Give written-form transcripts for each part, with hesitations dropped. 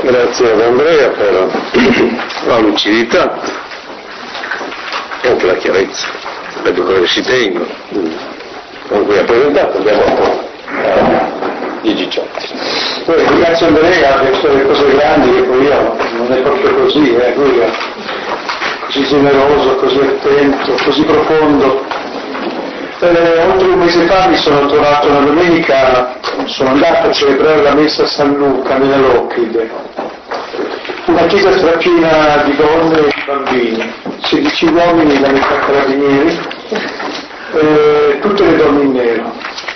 Grazie ad Andrea per la lucidità e anche la chiarezza, vedo che si tengono. Con cui ha presentato abbiamo 10 ciotti. Poi ringrazio Andrea per le cose grandi che poi io non è proprio così, lui è così generoso, così attento, così profondo. Oltre un mese fa mi sono trovato una domenica, sono andato a celebrare la messa a San Luca nella Lochride, una chiesa strapiena di donne e di bambini, 16 uomini da metà carabinieri, tutte le donne in nero.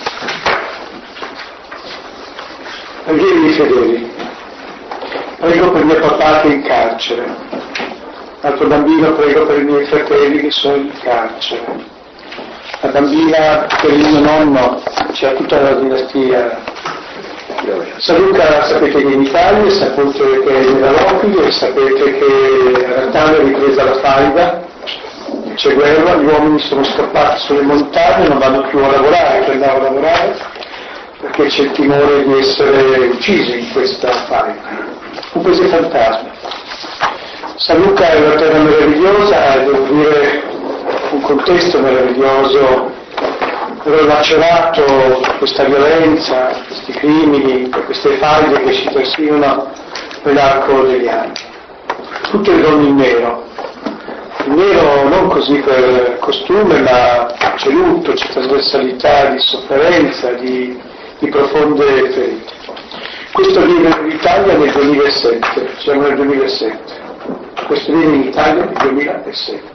Preghieri fedeli, prego per mio papà che è in carcere, l'altro bambino prego per i miei fratelli che sono in carcere, la bambina per il mio nonno, c'è tutta la dinastia. San Luca sapete che è in Italia, sapete che è nella Lochride, sapete che a Natale è ripresa la faida, c'è guerra, gli uomini sono scappati sulle montagne, non vanno più a lavorare, per andare a lavorare, perché c'è il timore di essere uccisi in questa faida. Un paese fantasma. San Luca è una terra meravigliosa, devo dire un contesto meraviglioso, dove è lacerato questa violenza, questi crimini, queste faide che si trascinano nell'arco degli anni. Tutte le donne in nero. Il nero non così per costume, ma c'è lutto, c'è trasversalità di sofferenza, di profonde ferite. Questo viene in Italia nel 2007, siamo nel 2007. Questo viene in Italia nel 2007.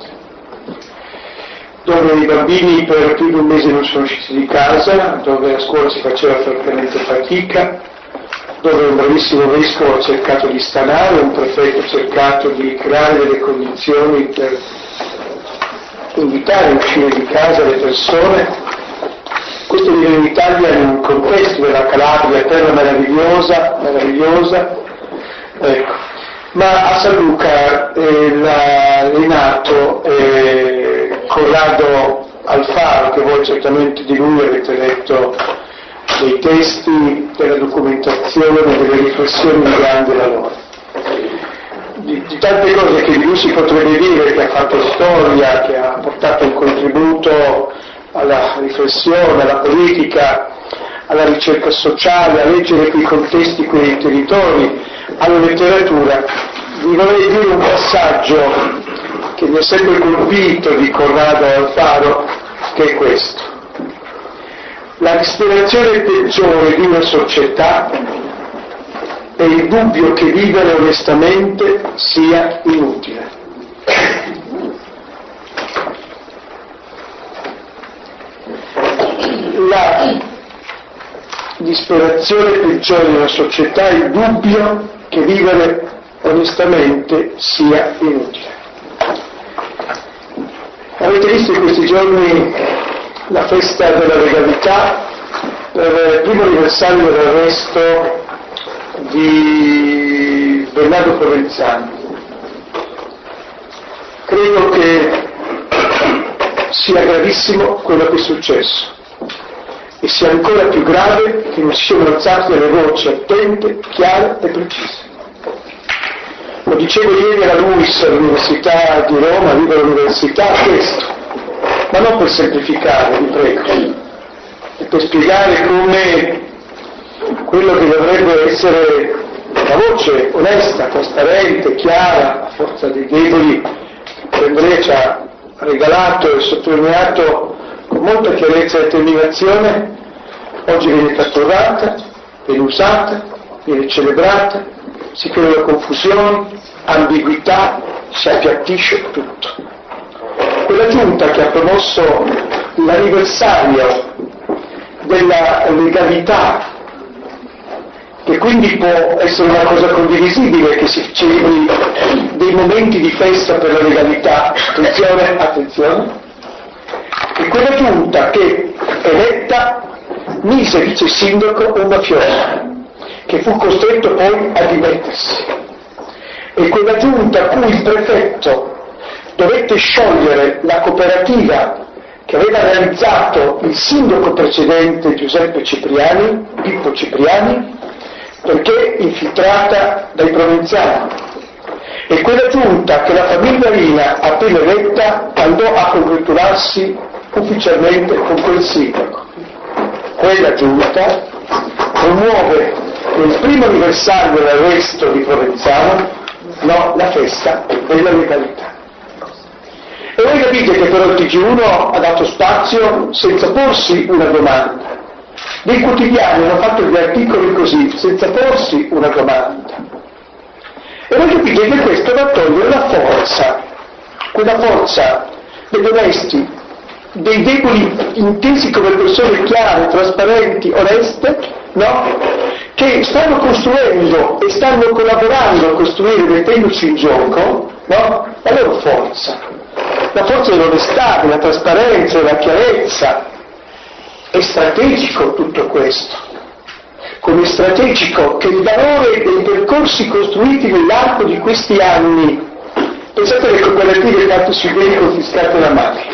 Dove i bambini per più di un mese non sono usciti di casa, dove a scuola si faceva francamente fatica, dove un bravissimo vescovo ha cercato di stanare, un prefetto ha cercato di creare delle condizioni per invitare a uscire di casa le persone. Questo viene in Italia in un contesto della Calabria, terra meravigliosa, ecco. Ma a San Luca è nato Corrado Alfaro, che voi certamente di lui avete letto dei testi, della documentazione, delle riflessioni in grande valore. Di tante cose che di lui si potrebbe dire, che ha fatto storia, che ha portato un contributo alla riflessione, alla politica, alla ricerca sociale, a leggere quei contesti, quei territori, alla letteratura. Vi vorrei dire un passaggio che mi ha sempre colpito di Corrado Alfaro, che è questo. La disperazione peggiore di una società è il dubbio che vivere onestamente sia inutile. La disperazione peggiore di una società è il dubbio che vivere onestamente sia inutile. Avete visto in questi giorni la festa della legalità per il primo anniversario dell'arresto di Bernardo Provenzano. Credo che sia gravissimo quello che è successo e sia ancora più grave che non si siano alzate delle voci attente, chiare e precise. Lo dicevo ieri alla LUISS, all'Università di Roma, Libera Università, questo, ma non per semplificare, vi prego, e per spiegare come quello che dovrebbe essere una voce onesta, trasparente, chiara, a forza dei deboli, che Andrea ci ha regalato e sottolineato con molta chiarezza e determinazione, oggi viene catturata, viene usata, viene celebrata, si creano confusioni, ambiguità, si appiattisce tutto. Quella giunta che ha promosso l'anniversario della legalità, che quindi può essere una cosa condivisibile, che si celebri dei momenti di festa per la legalità, attenzione, e quella giunta che eletta mise vice sindaco un mafioso, che fu costretto poi a dimettersi, e quella giunta a cui il prefetto dovette sciogliere la cooperativa che aveva realizzato il sindaco precedente Giuseppe Cipriani, Pippo Cipriani, perché infiltrata dai provenzali. E quella giunta che la famiglia Rina appena eletta andò a congratularsi ufficialmente con quel sindaco. Quella giunta promuove nel primo anniversario dell'arresto di Provenzano la festa della legalità. E voi capite che però il TG1 ha dato spazio senza porsi una domanda. Dei quotidiani hanno fatto gli articoli così, senza porsi una domanda. E voi capite che questo va a togliere la forza, quella forza degli onesti, dei deboli intesi come persone chiare, trasparenti, oneste, che stanno costruendo e stanno collaborando a costruire, mettendoci in gioco, la loro forza, la forza dell'onestà, della trasparenza, della chiarezza. È strategico tutto questo, come strategico che il valore dei percorsi costruiti nell'arco di questi anni, pensate alle cooperative fatte sui beni confiscati alla mafia,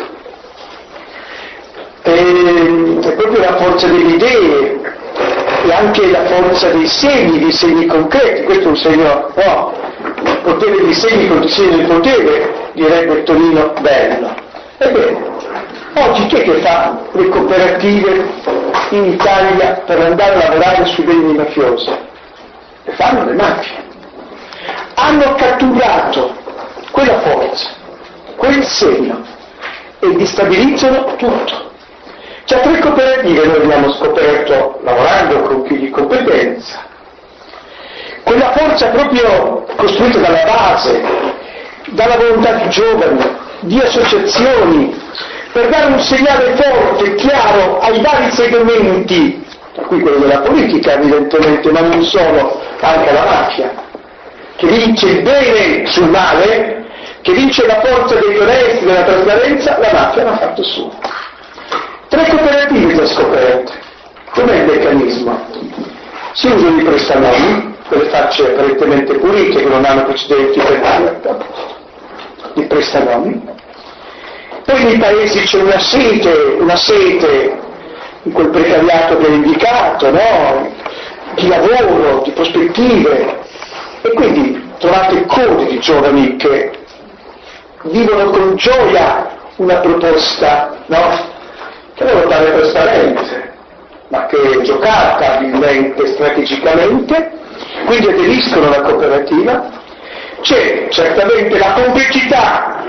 è proprio la forza delle idee e anche la forza dei segni concreti. Questo è un segno, il potere dei segni contro i segni del potere, direbbe Tonino Bello. Ebbene, oggi chi è che fa le cooperative in Italia per andare a lavorare sui beni mafiosi? Le fanno le mafie. Hanno catturato quella forza, quel segno e destabilizzano tutto. C'è 3 cooperative noi abbiamo scoperto lavorando con chi di competenza. Quella forza proprio costruita dalla base, dalla volontà di giovani, di associazioni, per dare un segnale forte, chiaro ai vari segmenti, tra cui quello della politica evidentemente, ma non solo, anche alla mafia, che vince il bene sul male, che vince la forza degli onesti, della trasparenza, la mafia l'ha fatto su. 3 cooperative già scoperte. Com'è il meccanismo? Si usano i prestanomi, quelle facce apparentemente pulite che non hanno precedenti per i prestanomi. Poi nei paesi c'è una sete in quel precariato che è indicato, di lavoro, di prospettive, e quindi trovate code di giovani che vivono con gioia una proposta, che devono fare trasparente, ma che è giocata abilmente, strategicamente, quindi aderiscono alla cooperativa. C'è certamente la complessità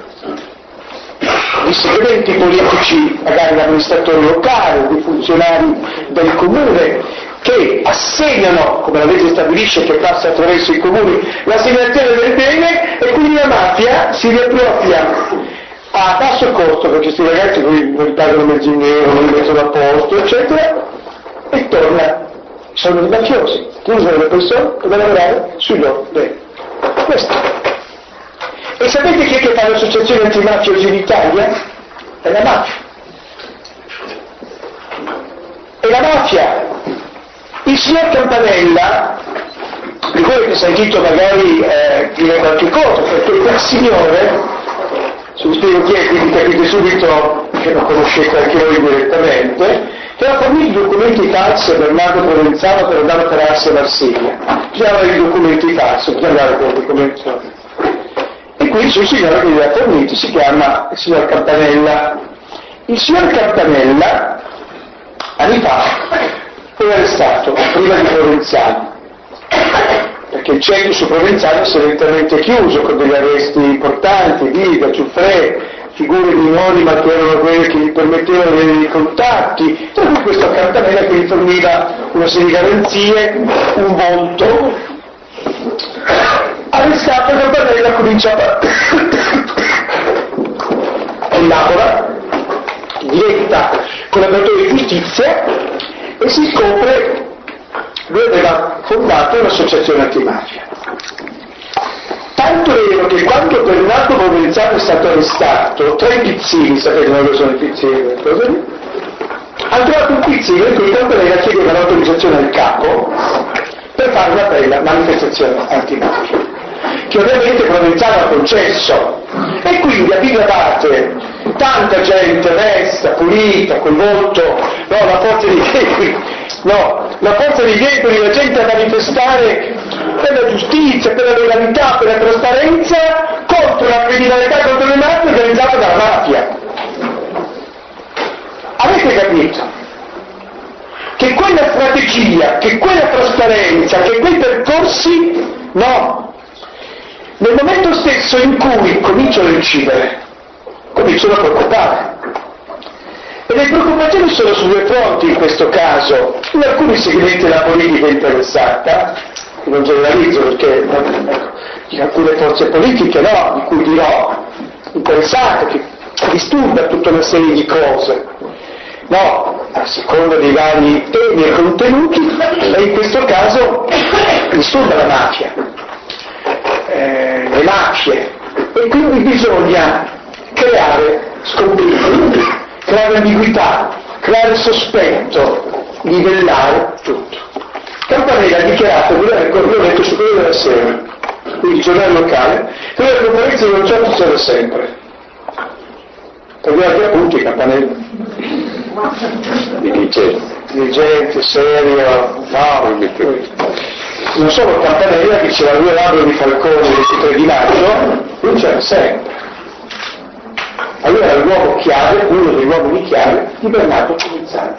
di segmenti politici, magari amministratori locali, di funzionari del comune, che assegnano, come la legge stabilisce che passa attraverso i comuni, l'assegnazione del bene, e quindi la mafia si riappropria a basso costo, perché questi ragazzi non pagano mezzo in nero, non li mettono a posto, eccetera, e torna. Sono dei mafiosi, che usano le persone per lavorare sui loro beni. Questo. E sapete chi è che fa l'associazione antimafia oggi in Italia? È la mafia. E la mafia. Il signor Campanella, di cui avete sentito magari dire qualche cosa, perché quel signore, se vi spiego chi è, quindi capite subito che lo conoscete anche voi direttamente, che ha fornito documenti falsi a Bernardo Provenzano per andare a operarsi a Marsiglia. Bisognava i documenti falsi, bisogna andare con i documenti. E quindi il signore che li ha forniti si chiama il signor Campanella. Il signor Campanella, anni fa, fu arrestato prima di Provenzano, perché il centro su Provenzano si è lentamente chiuso con degli arresti importanti, Vida, Giuffre, figure minori ma che erano quelle che gli permettevano di avere dei contatti, tra cui questo Campanella che gli forniva una serie di garanzie, un volto. Arrestato, Campanella comincia a lavora, diretta collaboratore di giustizia, e si scopre lui aveva fondato un'associazione antimafia. Tanto vero che quando Bernardo Provenzano è stato arrestato, 3 pizzini, sapete cosa sono i pizzini? Ha trovato un pizzino in cui Campanella chiedeva l'autorizzazione al capo per fare una bella manifestazione antimafia, che ovviamente Provenzano ha concesso, e quindi a viva parte tanta gente onesta, pulita, col volto, la forza di No, la forza dei deboli, la gente a manifestare per la giustizia, per la legalità, per la trasparenza contro la criminalità, contro le mafie organizzate dalla mafia. Avete capito? Che quella strategia, che quella trasparenza, che quei percorsi, no. Nel momento stesso in cui cominciano a incidere, cominciano a preoccupare. E le preoccupazioni sono su due fronti in questo caso. In alcuni segmenti della politica interessata, che non generalizzo perché in alcune forze politiche no, di cui dirò, interessate, che disturba tutta una serie di cose, no, a seconda dei vari temi e contenuti, e in questo caso disturba la mafia, le mafie, e quindi bisogna creare scoprire, creare ambiguità, creare sospetto, livellare tutto. Campanella ha dichiarato, l'ho letto su quello della Sera, quindi il giornale locale, che le conferenze di un certo c'era sempre. Tagliate appunti Campanella. Dirigente, serio, no, non solo Campanella che c'era due labbra di Falcone il 23 di maggio, lui c'era sempre. Allora era l'uomo chiave, uno degli uomini chiave di Bernardo Comizzano.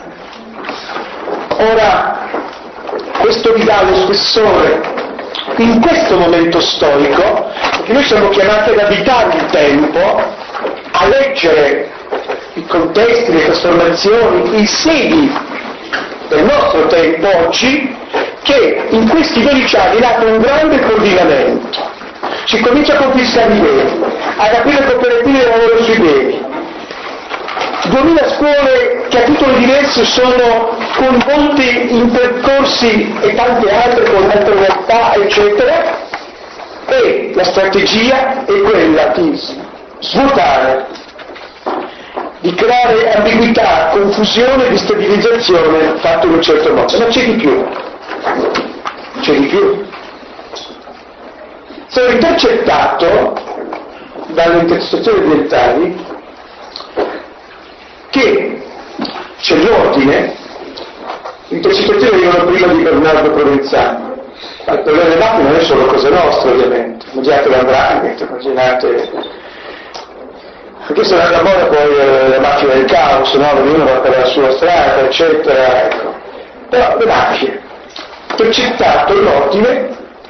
Ora, questo vi dà lo spessore in questo momento storico, perché noi siamo chiamati ad abitare il tempo, a leggere i contesti, le trasformazioni, i segni del nostro tempo oggi, che in questi 12 anni è nato un grande coordinamento. Si comincia a confiscare i beni, ad aprire cooperative di lavoro sui beni. 2000 scuole che a titoli diversi sono coinvolte in percorsi e tante altre con altre realtà, eccetera, e la strategia è quella di svuotare, di creare ambiguità, confusione, destabilizzazione fatto in un certo modo. Ma c'è di più. C'è di più. Sono intercettato dalle intercettazioni ambientali che c'è l'ordine, le intercettazioni arrivano prima di Bernardo Provenzano. Il problema delle mafie non è solo cosa nostra, ovviamente. Immaginate l'andrangheta, immaginate. Anche se la moda poi la macchina del caos, no? Ognuno va per la sua strada, eccetera. Ecco. Però le mafie, intercettato l'ordine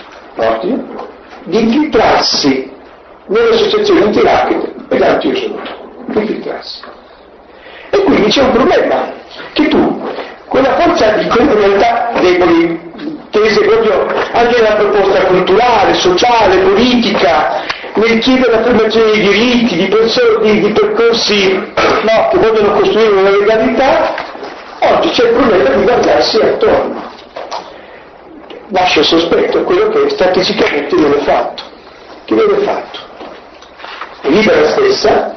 di infiltrarsi nelle associazioni antirapide ed antiusura. Infiltrarsi. E quindi c'è un problema, che tu, quella forza di criminalità deboli, tese proprio anche nella proposta culturale, sociale, politica, nel chiedere l'affermazione dei diritti, di percorsi no, che vogliono costruire una legalità, oggi c'è il problema di guardarsi attorno. Nasce il sospetto, quello che strategicamente viene fatto. Che viene fatto? E Libera stessa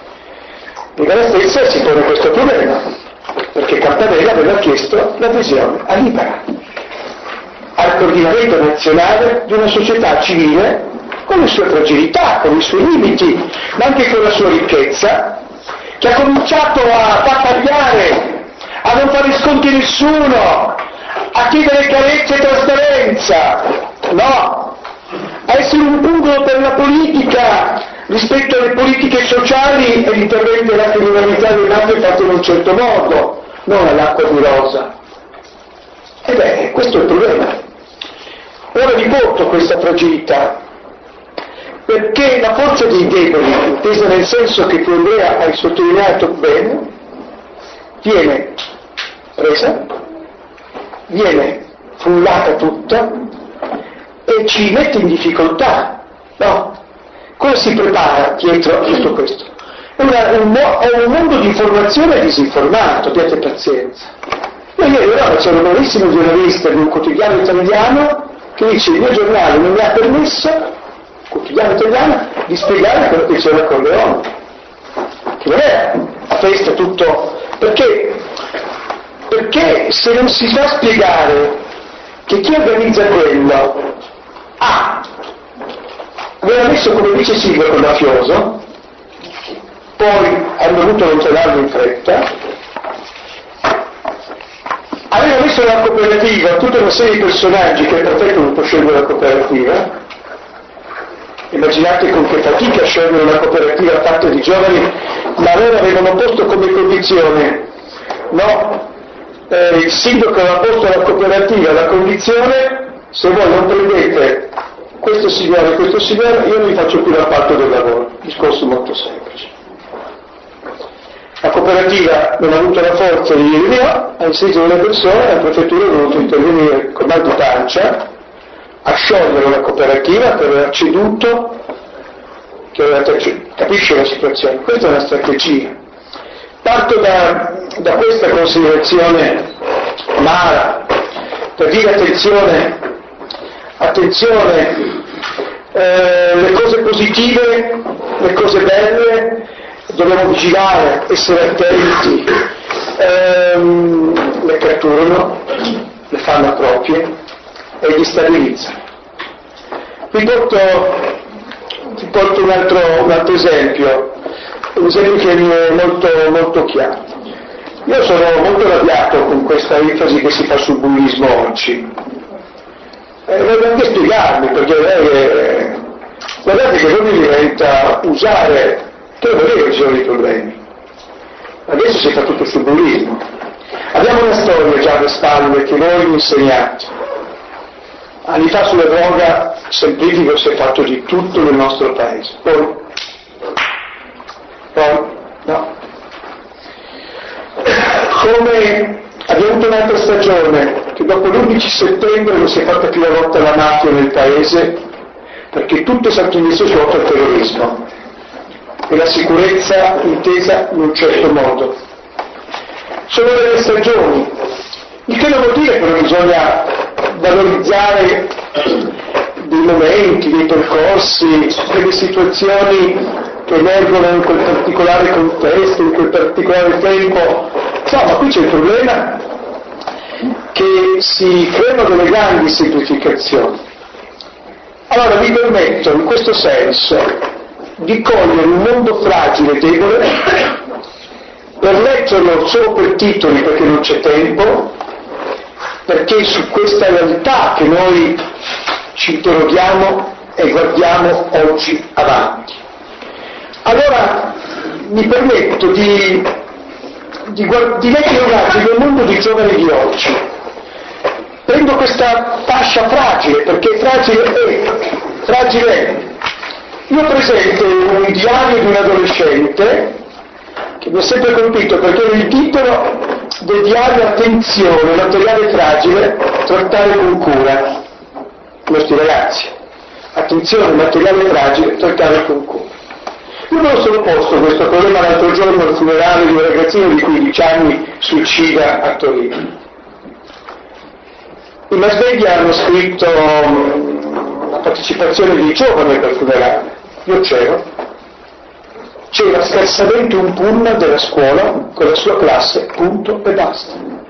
si pone questo problema, perché Campanella aveva chiesto l'adesione a Libera, al coordinamento nazionale di una società civile con le sue fragilità, con i suoi limiti, ma anche con la sua ricchezza, che ha cominciato a battagliare, a non fare sconti a nessuno, a chiedere chiarezza e trasparenza, no, a essere un pungolo per la politica rispetto alle politiche sociali e l'intervento della criminalità dei mafie fatto in un certo modo, non all'acqua di rosa. E beh, questo è il problema. Ora vi porto questa fragilità, perché la forza dei deboli, intesa nel senso che tu Andrea hai sottolineato bene, viene presa, viene frullata tutta e ci mette in difficoltà, no? Cosa si prepara dietro a tutto questo? È un mondo di informazione disinformato, abbiate pazienza. Ieri c'era un bravissimo giornalista di un quotidiano italiano che dice: il mio giornale non mi ha permesso, quotidiano italiano, di spiegare quello che c'era con Leone. Che non è a festa tutto, perché se non si sa spiegare che chi organizza quello aveva messo come vice sindaco il mafioso, poi hanno dovuto allontanarlo in fretta, aveva messo la cooperativa tutta una serie di personaggi che è perfetto non può scegliere la cooperativa. Immaginate con che fatica scegliere una cooperativa fatta di giovani, ma loro avevano posto come condizione, no? Il sindaco aveva posto alla cooperativa la condizione: se voi non prendete questo signore e questo signore, io non vi faccio più l'appalto del lavoro. Discorso molto semplice. La cooperativa non ha avuto la forza di dire di no, ha inserito delle persone, la prefettura ha dovuto intervenire con mal di pancia a sciogliere la cooperativa per aver ceduto, capisce la situazione. Questa è una strategia. Parto da questa considerazione amara per dire attenzione, le cose positive, le cose belle, dobbiamo vigilare, essere attenti, le catturano, le fanno proprie e li stabilizzano. Vi porto un altro esempio, un esempio che mi è molto, molto chiaro. Io sono molto arrabbiato con questa enfasi che si fa sul bullismo oggi. Voglio anche spiegarmi, perché guardate che non diventa usare, che voleva risolvere i problemi. Adesso si fa tutto sul bullismo. Abbiamo una storia già alle spalle che voi mi insegnate. Anni fa sulla droga, semplifico, si è fatto di tutto nel nostro paese. Poi no. Come abbiamo avuto un'altra stagione, che dopo l'11 settembre non si è fatta più la lotta alla mafia nel paese, perché tutto è stato messo sotto il terrorismo e la sicurezza intesa in un certo modo. Sono delle stagioni, il che non vuol dire che non bisogna valorizzare dei momenti, dei percorsi, delle situazioni che emergono in quel particolare contesto, in quel particolare tempo. Insomma, qui c'è il problema che si creano delle grandi semplificazioni. Allora mi permetto in questo senso di cogliere un mondo fragile e debole, per leggerlo solo per titoli perché non c'è tempo, perché su questa realtà che noi ci interroghiamo e guardiamo oggi avanti. Allora mi permetto di leggere un attimo il mondo dei giovani di oggi. Prendo questa fascia fragile, perché fragile è. Io presento un diario di un adolescente che mi ha sempre colpito, perché era il titolo del diario: attenzione, materiale fragile, trattare con cura. I nostri ragazzi, attenzione, materiale fragile, trattare con cura. Io me lo sono posto questo problema l'altro giorno al funerale di un ragazzino di 15 anni suicida a Torino. I mass media hanno scritto la partecipazione dei giovani al funerale. Io c'era scarsamente un pullman della scuola con la sua classe, punto e basta.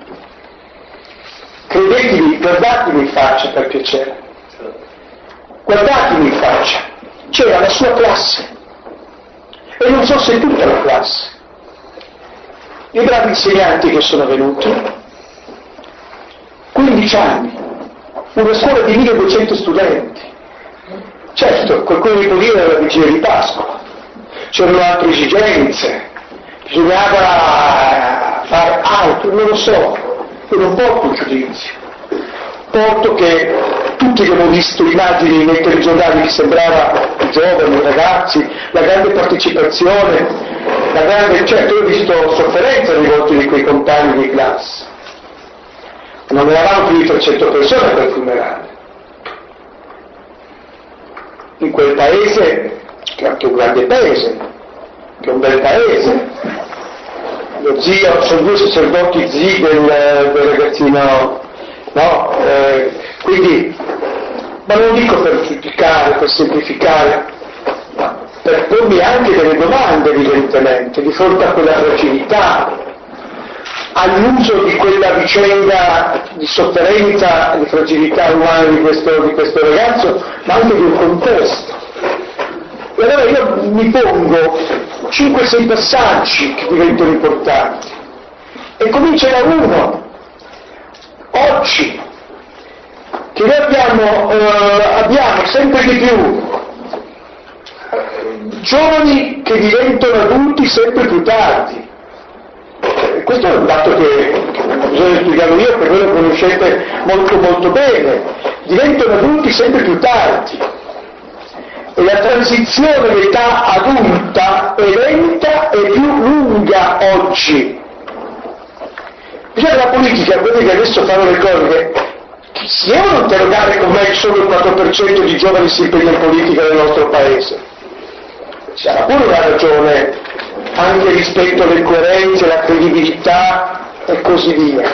Credetemi, guardatemi in faccia per piacere, guardatemi in faccia, c'era la sua classe e non so se tutta la classe, i bravi insegnanti che sono venuti, 15 anni, una scuola di 1200 studenti. Certo, qualcuno mi può dire la vigilia di Pasqua, c'erano altre esigenze, bisognava fare altro, non lo so, io non porto un giudizio, porto che tutti abbiamo visto immagini nei telegiornali che sembrava i giovani, i ragazzi, la grande partecipazione, certo io ho visto sofferenza nei volti di quei compagni di classe. Non eravamo più di 300 persone per funerale. In quel paese, che è anche un grande paese, che è un bel paese, lo zio, sono due sacerdoti zii del ragazzino, no? Quindi, ma non dico per giudicare, per semplificare, ma per pormi anche delle domande evidentemente, di fronte a quella fragilità, all'uso di quella vicenda di sofferenza e di fragilità umana di questo ragazzo, ma anche di un contesto. E allora io mi pongo 5-6 passaggi che diventano importanti e comincia da uno. oggi, che noi abbiamo sempre di più giovani che diventano adulti sempre più tardi. Questo è un dato che non ho bisogno di spiegarlo io, perché voi lo conoscete molto molto bene. Diventano adulti sempre più tardi. E la transizione all'età adulta è lenta e più lunga oggi. Bisogna la politica, quelli che adesso fanno le cose, si devono interrogare com'è solo il 4% di giovani si impegna in politica nel nostro paese. C'era pure una ragione anche rispetto alle coerenze, alla credibilità e così via.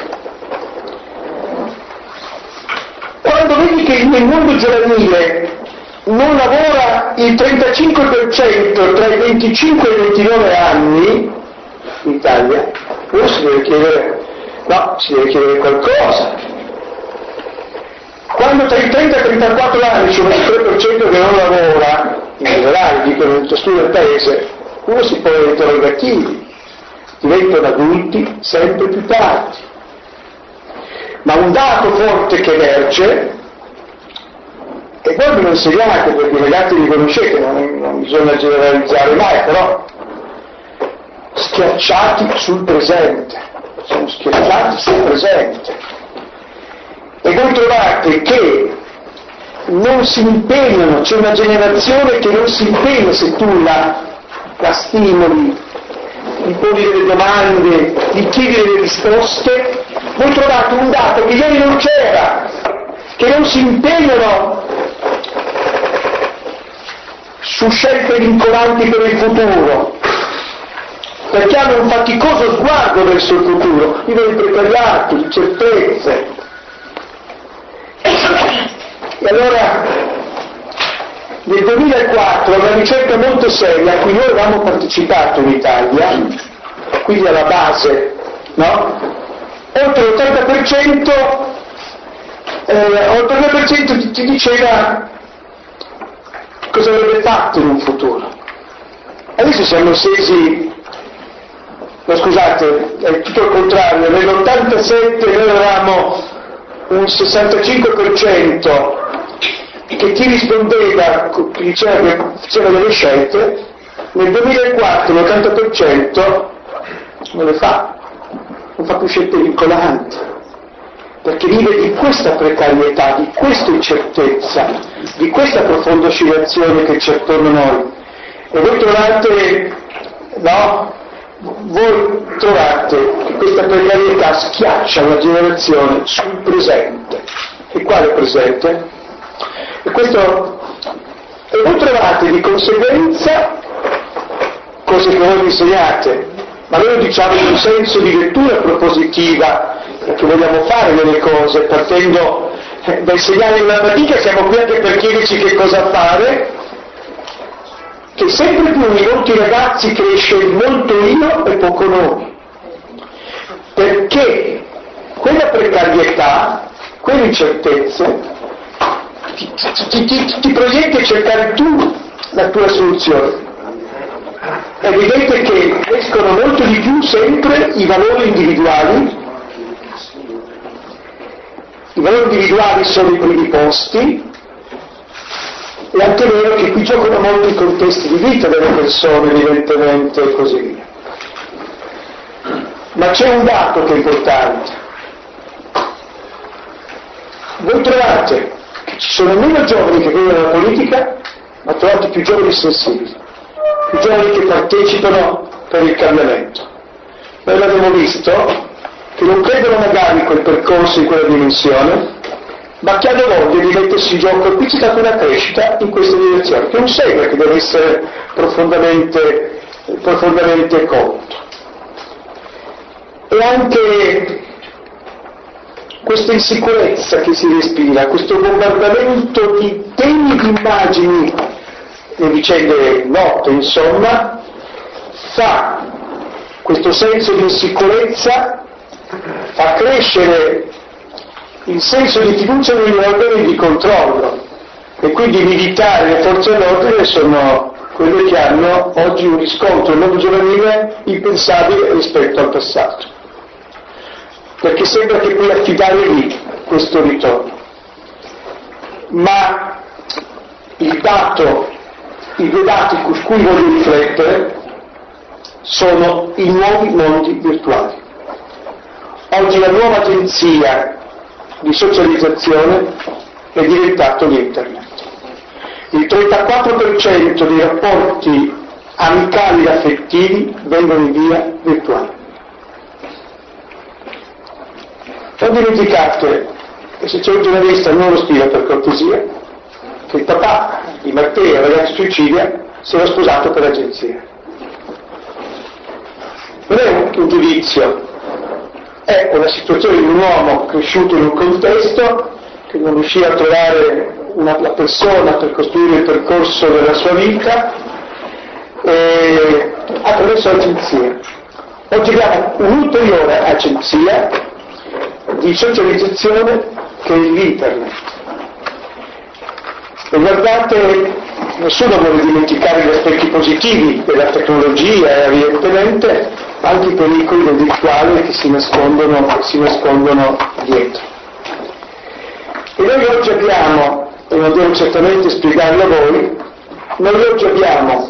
Quando vedi che nel mondo giovanile non lavora il 35% tra i 25 e i 29 anni in Italia, uno si deve chiedere qualcosa. Quando tra i 30 e i 34 anni c'è un 23% che non lavora, in generale dicono nel studio del paese, uno si pone interrogativi, diventano adulti sempre più tardi. Ma un dato forte che emerge, e voi me lo insegnate perché i ragazzi li conoscete, non bisogna generalizzare mai, però schiacciati sul presente, sono schiacciati sul presente. E voi trovate che non si impegnano, c'è una generazione che non si impegna se tu la stimoli, gli poni delle domande, gli chiedi delle risposte. Voi trovate un dato che ieri non c'era, che non si impegnano su scelte vincolanti per il futuro, perché hanno un faticoso sguardo verso il futuro, vivono di precariato, di certezze. E allora nel 2004 una ricerca molto seria a cui noi avevamo partecipato in Italia, quindi alla base, no? Oltre l'80% ti diceva cosa avrebbe fatto in un futuro. Adesso siamo scesi, no scusate, è tutto il contrario, nell'87 noi avevamo un 65% che ti rispondeva, che diceva che faceva delle scelte, nel 2004 l'80% non le fa, non fa più scelte vincolanti, perché vive di questa precarietà, di questa incertezza, di questa profonda oscillazione che c'è attorno a noi. E voi trovate, no? Voi trovate che questa precarietà schiaccia la generazione sul presente. E quale presente? E voi trovate di conseguenza cose che voi vi insegnate, ma noi lo diciamo in un senso di lettura propositiva, perché vogliamo fare delle cose, partendo da insegnare in matematica, siamo qui anche per chiederci che cosa fare, che sempre più in molti ragazzi cresce molto io e poco noi, perché quella precarietà, quelle incertezze ti proietti a cercare tu la tua soluzione. È evidente che crescono molto di più sempre i valori individuali. I valori individuali sono i primi posti. È anche vero che qui giocano molto i contesti di vita delle persone, evidentemente, e così via. Ma c'è un dato che è importante. Voi trovate che ci sono meno giovani che vedono la politica, ma trovate più giovani sensibili, più giovani che partecipano per il cambiamento. Noi l'abbiamo visto, che non credono magari in quel percorso, in quella dimensione, ma che hanno voglia di mettersi in gioco, e qui c'è stata una crescita in questa direzione, che non segue, che deve essere profondamente colto. E anche questa insicurezza che si respira, questo bombardamento di temi, di immagini, le vicende note, insomma, fa questo senso di insicurezza, fa crescere il senso di fiducia negli organi di controllo, e quindi i militari e le forze dell'ordine sono quelle che hanno oggi un riscontro nel mondo giovanile impensabile rispetto al passato. perché sembra che puoi affidare lì questo ritorno. Ma i due dati su cui voglio riflettere sono i nuovi mondi virtuali. Oggi la nuova agenzia di socializzazione è diventato l'internet. Il 34% dei rapporti amicali e affettivi vengono in via virtuale. Non dimenticate, e se c'è un giornalista non lo scriva per cortesia, che il papà di Matteo, ragazzo di Sicilia, si era sposato per l'agenzia. Non è un giudizio, è una situazione di un uomo cresciuto in un contesto che non riusciva a trovare la persona per costruire il percorso della sua vita attraverso l'agenzia. Oggi abbiamo un'ulteriore agenzia di socializzazione che è l'internet. E guardate, nessuno vuole dimenticare gli aspetti positivi della tecnologia e evidentemente anche i pericoli del virtuale che si nascondono dietro. E noi oggi abbiamo, e non devo certamente spiegarlo a voi, noi oggi abbiamo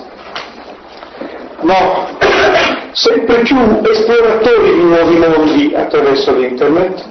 sempre più esploratori di nuovi mondi attraverso l'internet,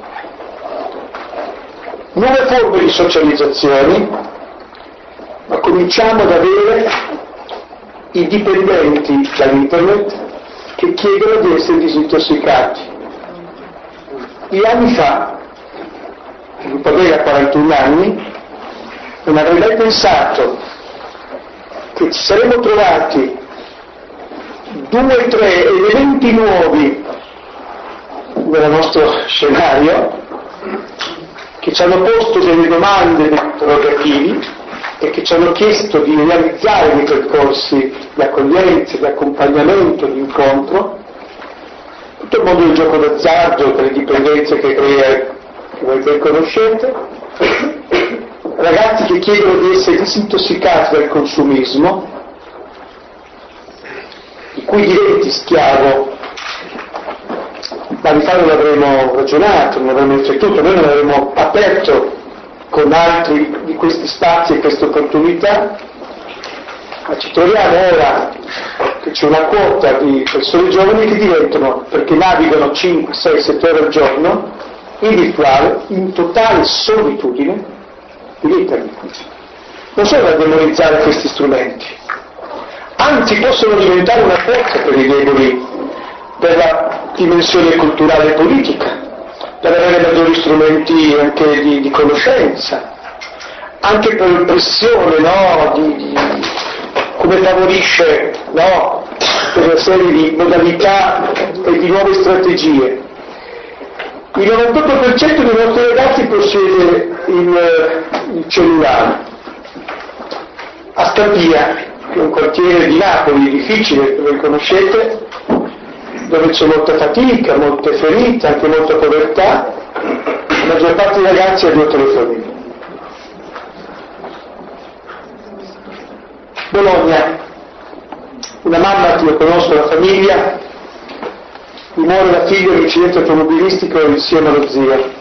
nuove forme di socializzazione, ma cominciamo ad avere i dipendenti dall'internet che chiedono di essere disintossicati. Di anni fa, il padre ha 41 anni, non avrei mai pensato che ci saremmo trovati 2 o 3 elementi nuovi nel nostro scenario che ci hanno posto delle domande, degli interrogativi e che ci hanno chiesto di realizzare dei percorsi di accoglienza, di accompagnamento, di incontro. Tutto il mondo del gioco d'azzardo, per le dipendenze che crea, che voi ben conoscete, ragazzi che chiedono di essere disintossicati dal consumismo, di cui diventi schiavo, ma di farlo l'avremo ragionato, non avremmo riflettuto, noi non avremmo aperto con altri di questi spazi e queste opportunità, ma ci troviamo ora che c'è una quota di persone giovani che diventano, perché navigano 5, 6, 7 ore al giorno, in virtuale, in totale solitudine di internet. Non sono da demonizzare questi strumenti, anzi possono diventare una forza per i deboli della dimensione culturale e politica, per avere maggiori strumenti anche di conoscenza, anche per pressione, di come favorisce per una serie di modalità e di nuove strategie. Il 98% dei nostri ragazzi possiede il cellulare. A Scampia, che è un quartiere di Napoli difficile, dove conoscete, dove c'è molta fatica, molte ferite, anche molta povertà, la maggior parte dei ragazzi ha 2 telefonini. Bologna, una mamma che io conosco, la famiglia, gli muore la figlia in un incidente automobilistico insieme allo zio.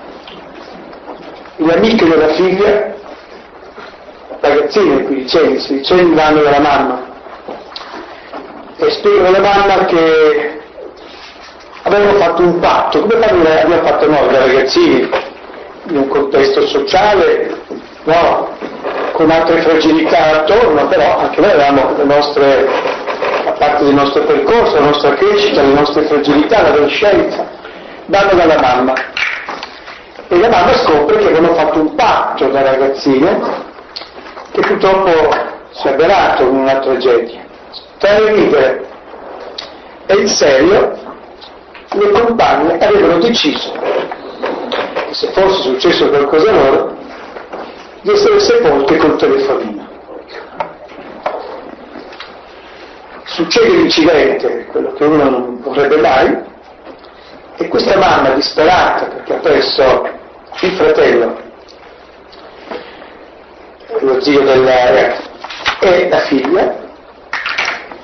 Le amiche della figlia, ragazzine, 15 anni, vanno dalla mamma e spiegano alla mamma che avevano fatto un patto, come abbiamo fatto noi da ragazzini, in un contesto sociale, con altre fragilità attorno, però anche noi avevamo le nostre, a parte del nostro percorso, la nostra crescita, le nostre fragilità, l'adolescenza, vanno dalla mamma. E la mamma scopre che avevano fatto un patto da ragazzine che purtroppo si è avverato in una tragedia. Tra le ridere e il serio, le compagne avevano deciso che se fosse successo qualcosa a loro, di essere sepolte col telefonino. Succede l'incidente, quello che uno non vorrebbe mai, e questa mamma disperata perché ha perso il fratello, lo zio e la figlia,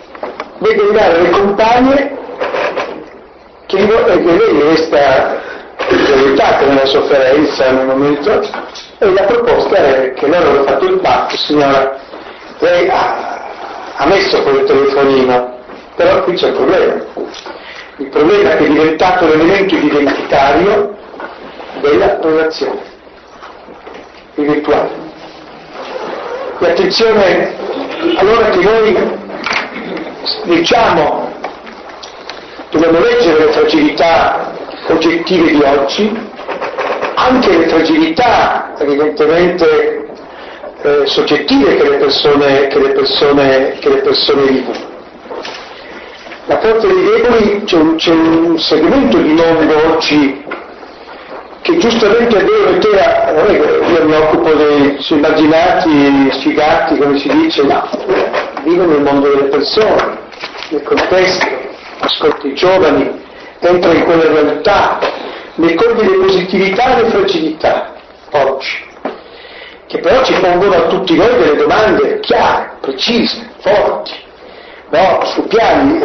vede arrivare le compagne che lei resta solidarietà che nella sofferenza, nel momento, e la proposta è che loro hanno fatto il patto: signora, lei ha messo quel telefonino, però qui c'è il problema. Il problema è che è diventato l'elemento identitario della relazione, il virtuale. E attenzione, allora che noi leggiamo, dobbiamo leggere le fragilità oggettive di oggi, anche le fragilità evidentemente soggettive che le persone vivono. La forza dei deboli, c'è un segmento di mondo oggi che giustamente è vero e tera, non è che io mi occupo dei immaginati, sfigati, come si dice, no, vivono nel mondo delle persone, nel contesto, ascolta i giovani, entra in quella realtà, ne coglie le positività e le fragilità oggi, che però ci pongono a tutti noi delle domande chiare, precise, forti, no? Su piani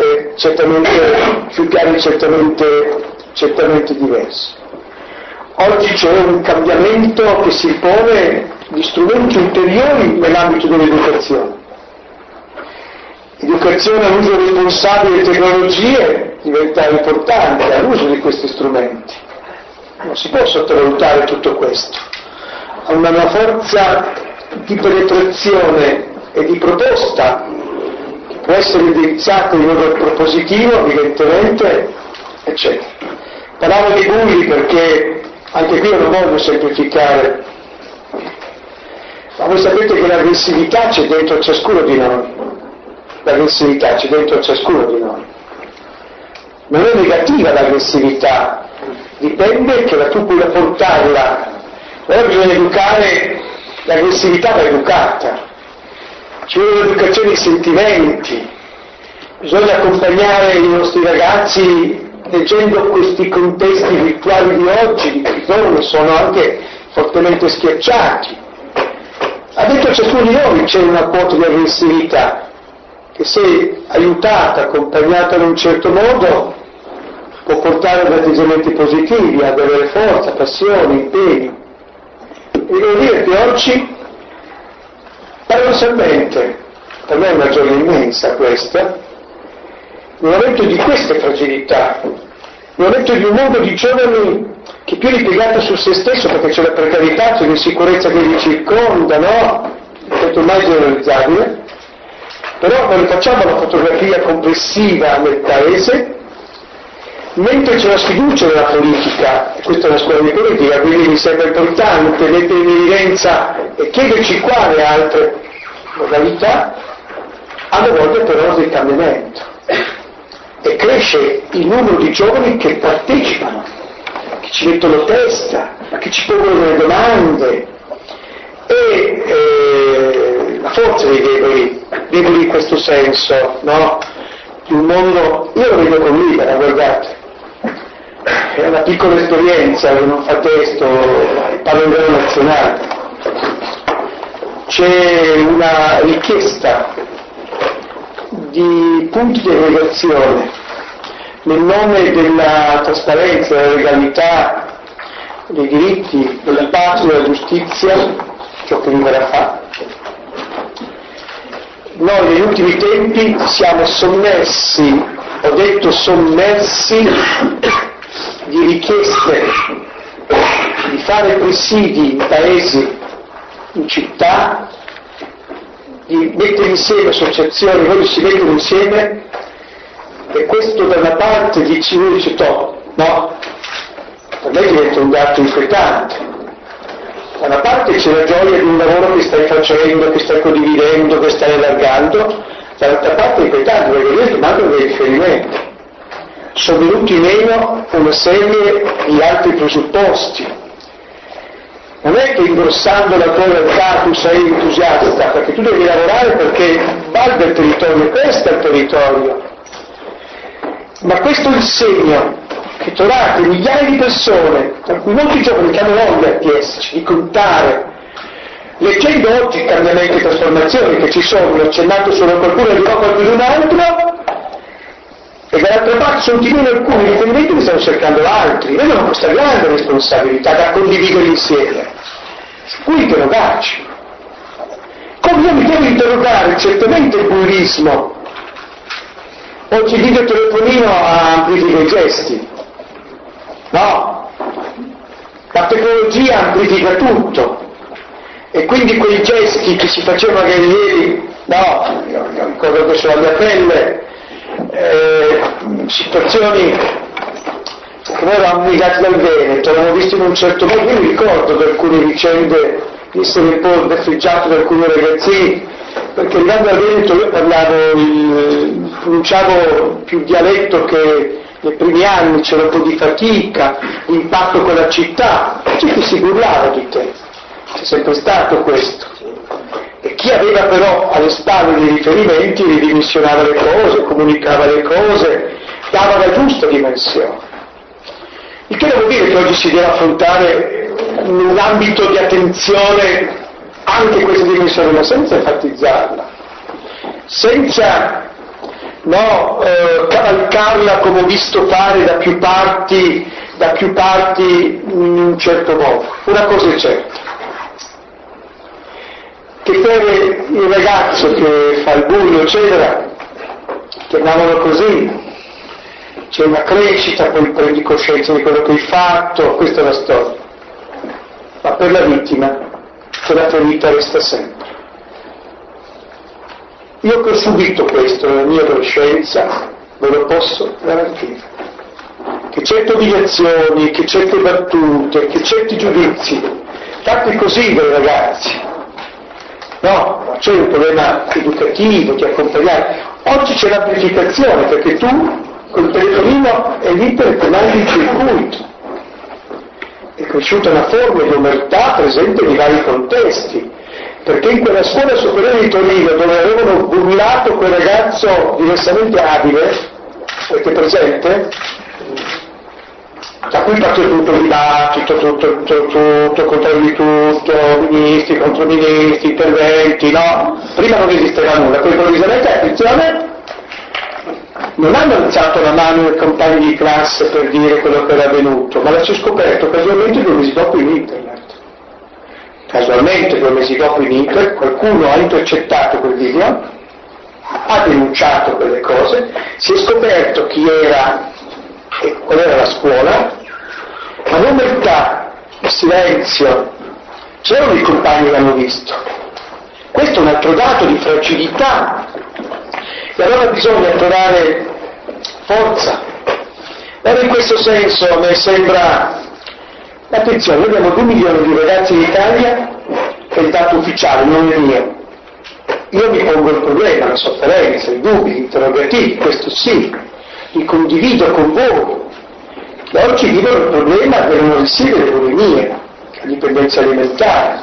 certamente diversi. Oggi c'è un cambiamento che si pone di strumenti ulteriori nell'ambito dell'educazione. L'educazione all'uso responsabile delle tecnologie diventa importante, all'uso di questi strumenti. Non si può sottovalutare tutto questo. Ha una forza di penetrazione e di proposta che può essere indirizzata in modo propositivo, evidentemente, eccetera. Parlavo di bulli perché anche qui io non voglio semplificare, ma voi sapete che l'aggressività c'è dentro ciascuno di noi. L'aggressività c'è dentro ciascuno di noi. Non è negativa l'aggressività, dipende che tu puoi portarla. Allora bisogna educare, l'aggressività va educata, ci vuole l'educazione ai sentimenti, bisogna accompagnare i nostri ragazzi leggendo questi contesti virtuali di oggi, di cui sono anche fortemente schiacciati. Ha detto ciascuno di noi c'è una quota di aggressività che, se aiutata, accompagnata in un certo modo, può portare ad atteggiamenti positivi, ad avere forza, passione, impegno. E devo dire che oggi, paradossalmente, per me è una gioia immensa questa, nel momento di queste fragilità, nel momento di un mondo di giovani che è più ripiegato su se stesso perché c'è la precarietà, c'è l'insicurezza che li circonda, no? È mai generalizzabile, però noi facciamo la fotografia complessiva del paese, mentre c'è la sfiducia della politica, e questa è una scuola di politica, quindi mi sembra importante mettere in evidenza e chiederci quali altre modalità, alle volte però del cambiamento. E cresce il numero di giovani che partecipano, che ci mettono testa, che ci pongono delle domande, e la forza dei deboli in questo senso, no? Di un mondo, io lo vedo con Libera, guardate, è una piccola esperienza che non fa testo, parlo in livello nazionale, c'è una richiesta di punti di aggregazione nel nome della trasparenza, della legalità, dei diritti, della pace, della giustizia, ciò che Libera fa. Noi negli ultimi tempi siamo sommersi, ho detto sommersi, di richieste di fare presidi in paesi, in città, di mettere insieme associazioni, loro si mettono insieme, e questo da una parte dice no, per me diventa un dato inquietante. Da una parte c'è la gioia di un lavoro che stai facendo, che stai condividendo, che stai allargando, dall'altra parte è inquietante perché questo manca dei riferimenti. Sono venuti meno una serie di altri presupposti. Non è che ingrossando la tua realtà tu sei entusiasta, perché tu devi lavorare perché valga il territorio, questo è il territorio. Ma questo è il segno che trovate migliaia di persone, tra cui molti giovani che hanno voglia di esserci, di contare. Leggendo oggi i cambiamenti e trasformazioni che ci sono, ho accennato solo a qualcuno e dirò qualcun altro, E dall'altra parte sono di meno alcuni riferimenti che stanno cercando altri. Noi abbiamo questa grande responsabilità da condividere insieme, su cui interrogarci. Come io mi devo interrogare, certamente il bullismo, oggi il videotelefonino amplifica i gesti, no? La tecnologia amplifica tutto, e quindi quei gesti che si facevano magari ieri, no, io ricordo adesso la mia pelle, situazioni che noi eravamo legati dal Veneto, l'avevamo visto in un certo modo. Io mi ricordo di alcune vicende di essere un po' deffeggiato da alcuni ragazzini, perché arrivando al Veneto io pronunciavo più dialetto che nei primi anni, c'era un po' di fatica, l'impatto con la città, c'è chi si burlava di te, c'è sempre stato questo. E chi aveva però alle spalle dei riferimenti ridimensionava le cose, comunicava le cose, dava la giusta dimensione. Il che devo dire che oggi si deve affrontare in un ambito di attenzione anche questa dimensione, ma senza enfatizzarla, senza cavalcarla come ho visto fare da più parti in un certo modo. Una cosa è certa, che per il ragazzo che fa il bullo, eccetera, chiamavano così, c'è una crescita, poi prendi coscienza di quello che hai fatto, questa è la storia. Ma per la vittima, quella ferita resta sempre. Io che ho subito questo nella mia adolescenza, ve lo posso garantire, che certe umiliazioni, che certe battute, che certi giudizi, fatti così dai ragazzi, no, c'è un problema educativo, di accompagnare. Oggi c'è l'amplificazione, perché tu col telefonino è libero per mandi il circuito. È cresciuta una forma di omertà presente in vari contesti, perché in quella scuola superiore di Torino, dove avevano burlato quel ragazzo diversamente abile, avete presente? Da cui parte tutto il dibattito, tutto contro di tutto, ministri contro ministri, interventi, no? Prima non esisteva nulla, poi improvvisamente, attenzione, non hanno alzato la mano ai compagni di classe per dire quello che era avvenuto, ma l'ha scoperto casualmente 2 mesi dopo in internet. Casualmente 2 mesi dopo in internet qualcuno ha intercettato quel video, ha denunciato quelle cose, si è scoperto chi era e qual era la scuola, ma l'omertà, il silenzio, c'erano i compagni che l'hanno visto. Questo è un altro dato di fragilità, e allora bisogna trovare forza. Allora in questo senso a me sembra, attenzione, noi abbiamo 2 milioni di ragazzi in Italia, è il dato ufficiale, non è mio. Io mi pongo il problema, la sofferenza, i dubbi, gli interrogativi, questo sì, li condivido con voi. E oggi vivono il problema dell'anoressia e delle bulimie, la dipendenza alimentare.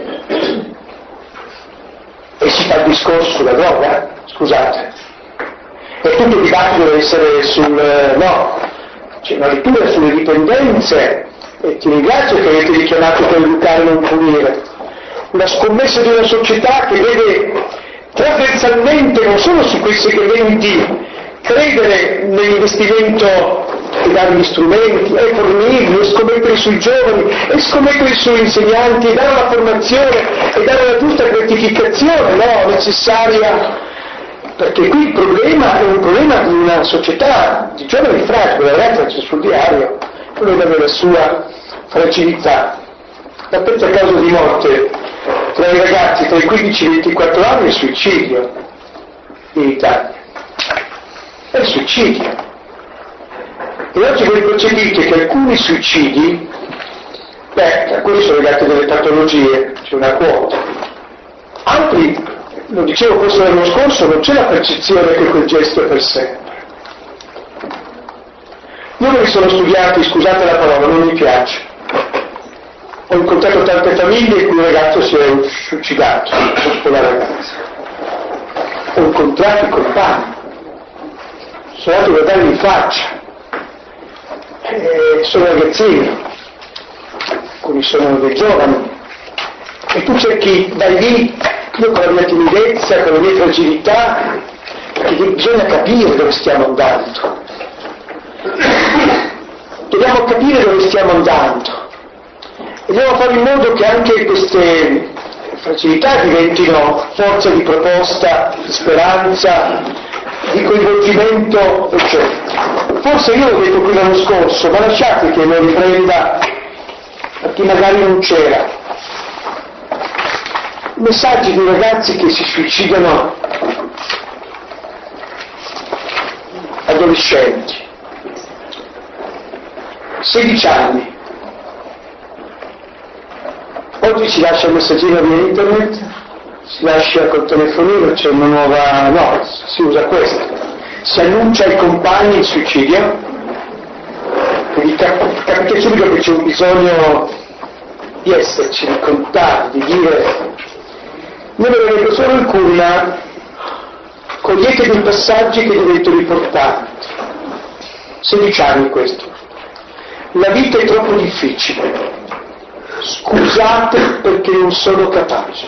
E si fa il discorso sulla droga? Scusate. E tutto il dibattito deve essere c'è una lettura sulle dipendenze, e ti ringrazio che avete richiamato per educare e non punire. Una scommessa di una società che deve trasversalmente, non solo su questi elementi, credere nell'investimento e dare gli strumenti, e fornirli, e scommettere sui giovani, e scommettere sugli insegnanti, e dare la formazione, e dare la giusta gratificazione necessaria, perché qui il problema è un problema di una società di giovani fragili, la ragazza c'è sul diario, il problema della sua fragilità. La terza causa di morte tra i ragazzi tra i 15 e i 24 anni è il suicidio in Italia. È il suicidio. E oggi voi percepite che alcuni suicidi, alcuni sono legati a delle patologie, c'è una quota. Altri, lo dicevo forse l'anno scorso, non c'è la percezione che quel gesto è per sempre. Io me li sono studiati, scusate la parola, non mi piace. Ho incontrato tante famiglie in cui un ragazzo si è suicidato con la ragazza. Ho incontrato i compagni, sono andato a guardarli in faccia. Sono ragazzini, alcuni sono dei giovani, e tu cerchi, vai lì, io con la mia timidezza, con la mia fragilità, perché bisogna capire dove stiamo andando. Dobbiamo capire dove stiamo andando e dobbiamo fare in modo che anche queste fragilità diventino forza di proposta, di speranza, di coinvolgimento, eccetera. Forse io l'ho detto qui l'anno scorso, ma lasciate che lo riprenda a chi magari non c'era. Messaggi di ragazzi che si suicidano, adolescenti, 16 anni. Oggi si lascia il messaggino via internet, si lascia col telefonino, c'è una nuova, no, si usa questo, si annuncia ai compagni il suicidio, quindi capite subito che c'è un bisogno di esserci, di contare, di dire. Io ve ne leggo solo alcuni, ma cogliete dei passaggi che diventano importanti. 16 anni questo. La vita è troppo difficile. Scusate perché non sono capace.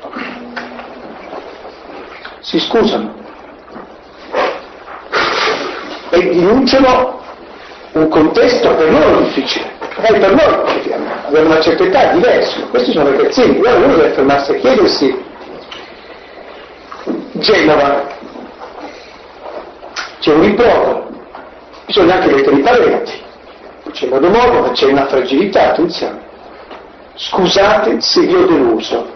Si scusano e denunciano un contesto per loro difficile. Magari per noi abbiamo una certa età, è diverso. Questi sono ragazzini, allora uno deve fermarsi a chiedersi. Genova, c'è un rimprovero, bisogna anche mettere i paletti, c'è modo, ma c'è una fragilità, attenzione. Scusate se vi ho deluso.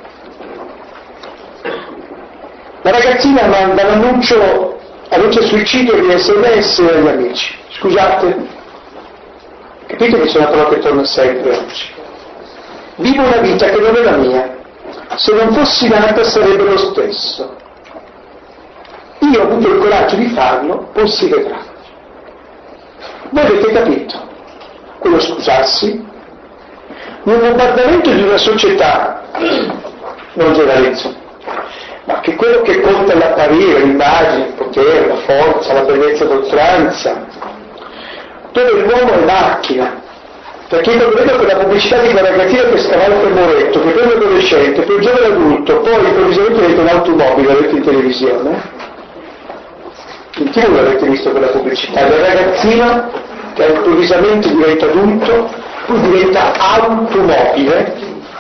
La ragazzina manda l'annuncio suicidio via SMS agli amici. Scusate, capite che c'è una parola che torna sempre oggi. Vivo una vita che non è la mia. Se non fossi nata sarebbe lo stesso. Io ho avuto il coraggio di farlo, poi si vedrà. Voi avete capito? Quello scusarsi, un bombardamento di una società, non generalizzo, ma che quello che conta è l'apparire, l'immagine, il potere, la forza, la bellezza d'oltranza, dove l'uomo è macchina. Perché io vedo quella pubblicità di quella ragazzina che scavalca il muretto, che poi è un adolescente, poi un giovane adulto, poi improvvisamente diventa un'automobile, l'avete in televisione. In TV l'avete visto quella pubblicità, la ragazzina che improvvisamente diventa adulto, poi diventa automobile,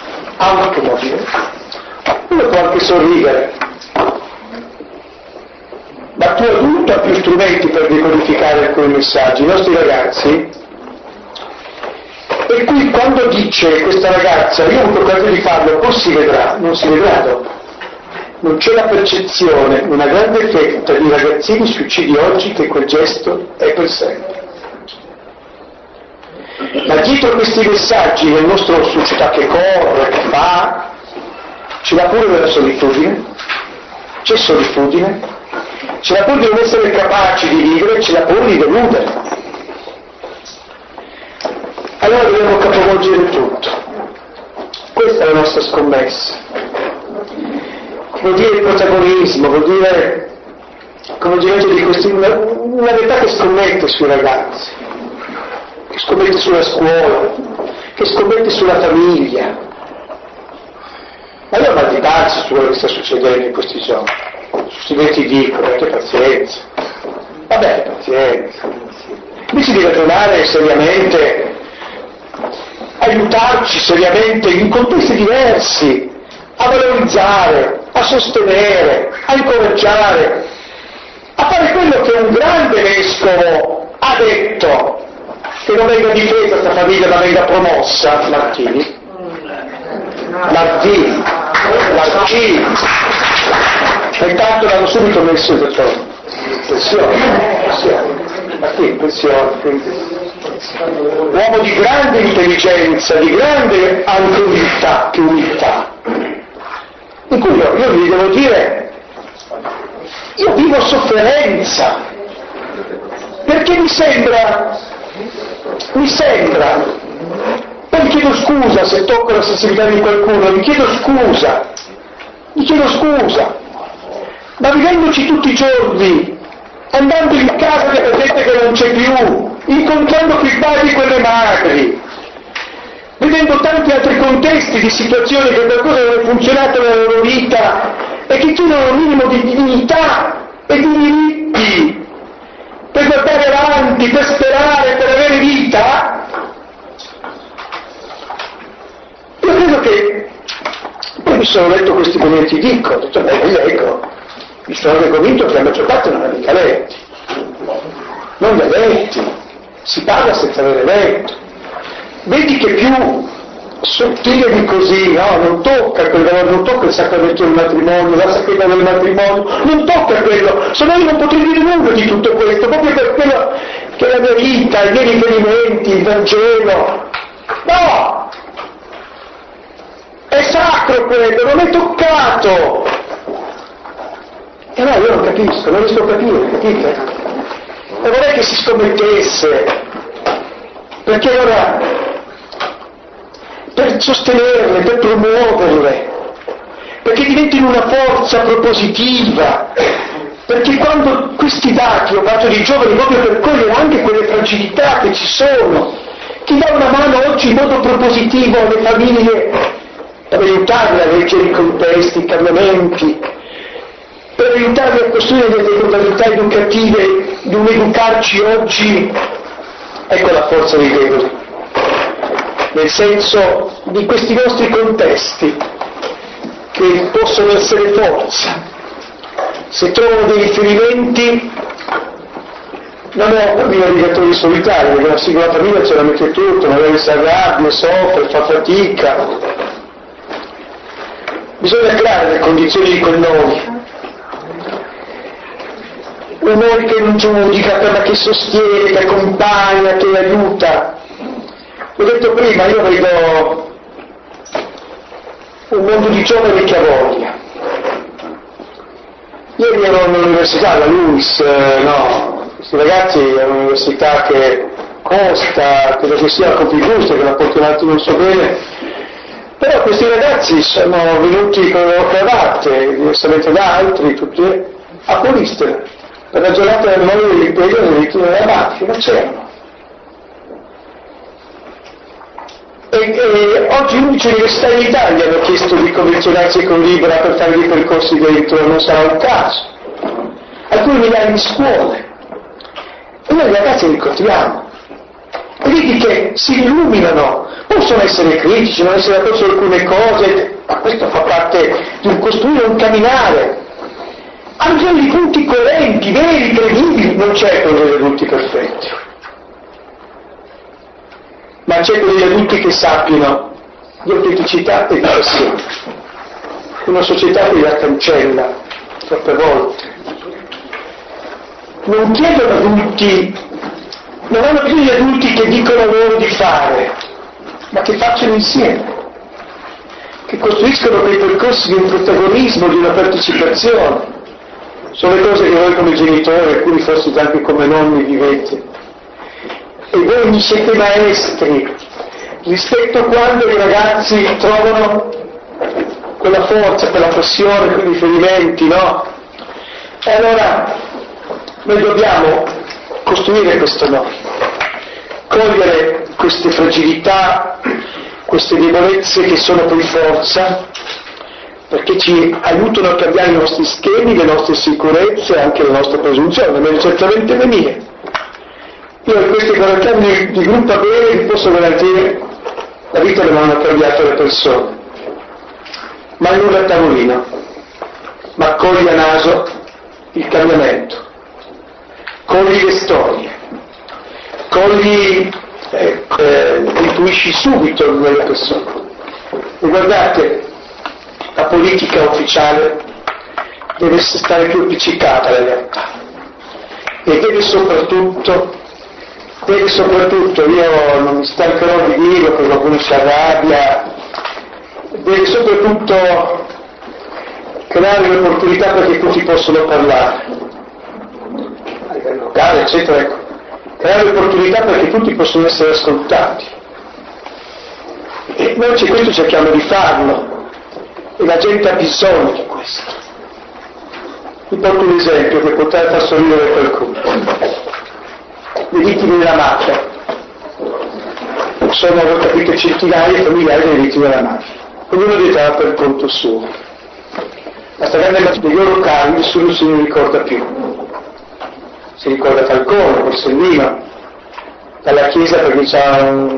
uno può anche sorridere, ma tu adulto ha più strumenti per decodificare alcuni messaggi. I nostri ragazzi, e qui quando dice questa ragazza io ho avuto occasione di farlo, poi si vedrà, non si vedrà dopo. Non c'è la percezione, una grande fetta di ragazzini suicidi oggi che quel gesto è per sempre. Ma dietro questi messaggi nel nostro società che corre, che fa, c'è la pure della solitudine, c'è solitudine, c'è la pure di non essere capaci di vivere, c'è la pure di deludere. Allora dobbiamo capovolgere tutto. Questa è la nostra scommessa. Vuol dire il protagonismo, vuol dire coinvolgimento di questi, una realtà che scommette sui ragazzi, che scommette sulla scuola, che scommette sulla famiglia. Ma io ho mal di pace su quello che sta succedendo in questi giorni. Gli studenti dicono, avete pazienza. Vabbè, pazienza. Invece di ragionare seriamente, aiutarci seriamente in contesti diversi, a valorizzare, a sostenere, a incoraggiare, a fare quello che un grande vescovo ha detto, che non venga difesa questa famiglia ma venga promossa. Martini, e intanto l'hanno subito messo in pensione, uomo di grande intelligenza, di grande anche umiltà, in cui io vi devo dire, io vivo sofferenza, perché mi sembra, poi chiedo scusa se tocco la sensibilità di qualcuno, mi chiedo scusa, ma vivendoci tutti i giorni, andando in casa della gente che non c'è più, incontrando quei padri e quelle madri, vedendo tanti altri contesti di situazioni che qualcosa non è funzionato nella loro vita e che chiedono un minimo di dignità e di diritti per guardare avanti avanti, per sperare, per avere vita? Io credo che, poi mi sono letto questi commenti di Dico, ho detto, li leggo, mi sono convinto che la maggior parte non ha mica letti, non li ha letti, si parla senza avere letto. Vedi che più sottile di così, no? Non tocca non tocca il sacramento del matrimonio, la sacralità del matrimonio, non tocca quello, se no io non potrei dire nulla di tutto questo, proprio per quello che è la mia vita, i miei riferimenti, il Vangelo. No! È sacro quello, non è toccato! E allora io non capisco, non riesco a capire, capite? E vorrei che si scommettesse, perché allora per sostenerle, per promuoverle, perché diventino una forza propositiva, perché quando questi dati, ho parlato di giovani proprio per cogliere anche quelle fragilità che ci sono, ti dà una mano oggi in modo propositivo alle famiglie per aiutarle a leggere i contesti, i cambiamenti, per aiutarle a costruire delle modalità educative di un educarci oggi, ecco la forza dei deboli. Nel senso di questi nostri contesti che possono essere forza. Se trovano dei riferimenti, non è per dire navigatori solitari, perché la singola famiglia ce la mette tutto, magari si arrabbia, soffre, fa fatica. Bisogna creare le condizioni di quel noi. Un noi che non giudica, ma che sostiene, che accompagna, che aiuta. L'ho detto prima, io vedo un mondo di giovani che ha voglia. Ieri ero all'università, alla LUIS, questi ragazzi è un'università che costa, credo che sia Configusta, che la porti avanti non so bene, però questi ragazzi sono venuti con le loro cravatte, diversamente da altri, tutti a Polistena, per la giornata del mondo dell'imperio delle vittime della mafia, ma c'erano. E oggi 11 università in Italia hanno chiesto di convenzionarsi con Libera per fare dei percorsi dentro, non sarà un caso. Alcuni migliaia di scuole. E noi ragazzi li incontriamo. E vedi che si illuminano, possono essere critici, non essere d'accordo su alcune cose, ma questo fa parte di un costruire, un camminare. Hanno dei punti coerenti, veri, credibili, non c'è quello degli adulti perfetti. Ma c'è quegli adulti che sappiano di autenticità e di passione. Una società che la cancella troppe volte. Non chiedono adulti, non hanno più gli adulti che dicono loro di fare, ma che facciano insieme, che costruiscono quei percorsi di un protagonismo, di una partecipazione. Sono le cose che voi come genitori, alcuni forse anche come nonni vivete. E voi mi siete maestri rispetto a quando i ragazzi trovano quella forza, quella passione, quei riferimenti, no? E allora noi dobbiamo costruire questo noi, cogliere queste fragilità, queste debolezze che sono poi forza, perché ci aiutano a cambiare i nostri schemi, le nostre sicurezze e anche le nostre presunzioni, ma certamente le mie. Io in questi 40 anni di gruppo a bene vi posso garantire la vita non hanno cambiato le persone, ma nulla a tavolino, ma cogli a naso il cambiamento, cogli le storie, cogli, intuisci subito nelle persone. E guardate, la politica ufficiale deve stare più appiccicata alla realtà e deve soprattutto, io non mi stancherò di dirlo perché qualcuno si arrabbia, deve soprattutto creare l'opportunità perché tutti possono parlare, a livello locale, eccetera, ecco. Creare l'opportunità perché tutti possono essere ascoltati. E noi questo cerchiamo di farlo, e la gente ha bisogno di questo. Vi porto un esempio che potrà far sorridere qualcuno. Le vittime della mafia sono, avevo capito, centinaia e migliaia di vittime della mafia, ognuno detrava per conto suo. La stragrande maggioranza dei loro cari nessuno se ne ricorda più. si ricorda Falcone, Borsellino, dalla Chiesa perché c'ha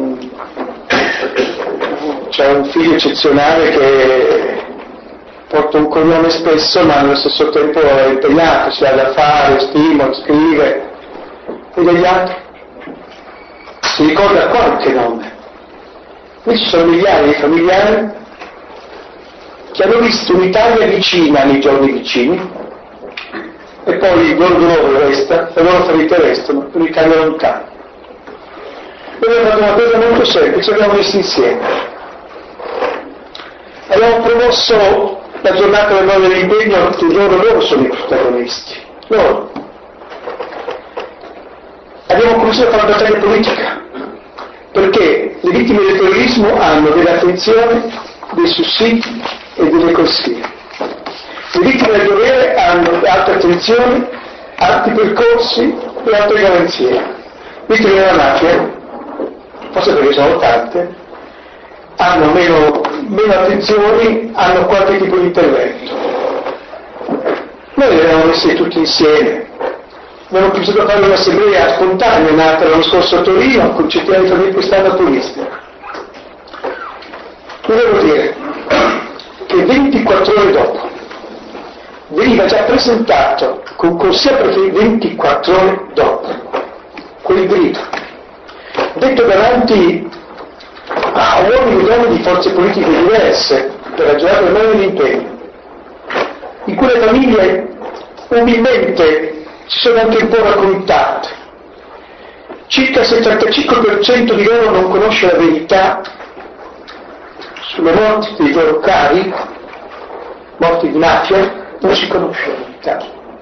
un figlio eccezionale che porta un cognome spesso ma allo stesso tempo è impegnato, si ha da fare, stimola, scrive, e degli altri si ricorda qualche nome. Qui ci sono migliaia di familiari che hanno visto un'Italia vicina nei giorni vicini e poi il loro dolore resta, le loro ferite restano, un'Italia lontana. Noi abbiamo fatto una cosa molto semplice, abbiamo messo insieme. Abbiamo promosso la giornata del 9 dell'impegno, che loro sono i protagonisti, loro. Abbiamo cominciato a fare una battaglia politica, perché le vittime del terrorismo hanno dell'attenzione, dei sussidi e delle consiglie. Le vittime del dovere hanno alta attenzione, alti percorsi e alte garanzie. Le vittime della mafia, forse perché sono tante, hanno meno attenzioni, hanno qualche tipo di intervento. Noi li abbiamo messi tutti insieme. Abbiamo cominciato a fare un'assemblea spontanea nata l'anno scorso a Torino con centinaia di famiglie quest'anno a Polistria. Vi devo dire che 24 ore dopo veniva già presentato con corsia preferita 24 ore dopo quel grido detto davanti a uomini e donne di forze politiche diverse per la giornata del 9 dell'impegno, in cui le famiglie umilmente si sono anche un po' raccontate. Circa il 75% di loro non conosce la verità sulle morti dei loro cari, morti di mafia, non si conosce la verità.